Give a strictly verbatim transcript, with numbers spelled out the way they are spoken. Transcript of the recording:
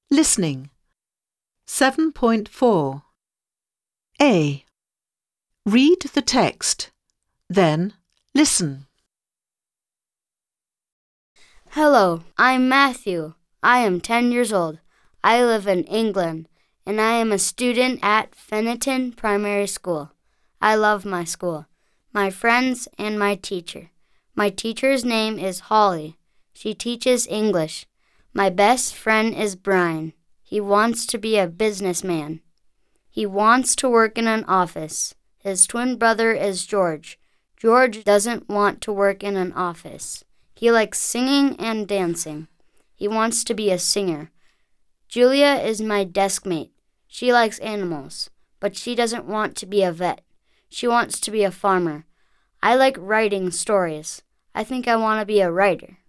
Listening. seven point four. A. Read the text, then listen. Hello, I'm Matthew. I am ten years old. I live in England, and I am a student at Fenton Primary School. I love my school, my friends, and my teacher. My teacher's name is Holly. She teaches English. My best friend is Brian. He wants to be a businessman. He wants to work in an office. His twin brother is George. George doesn't want to work in an office. He likes singing and dancing. He wants to be a singer. Julia is my desk mate. She likes animals, but she doesn't want to be a vet. She wants to be a farmer. I like writing stories. I think I want to be a writer.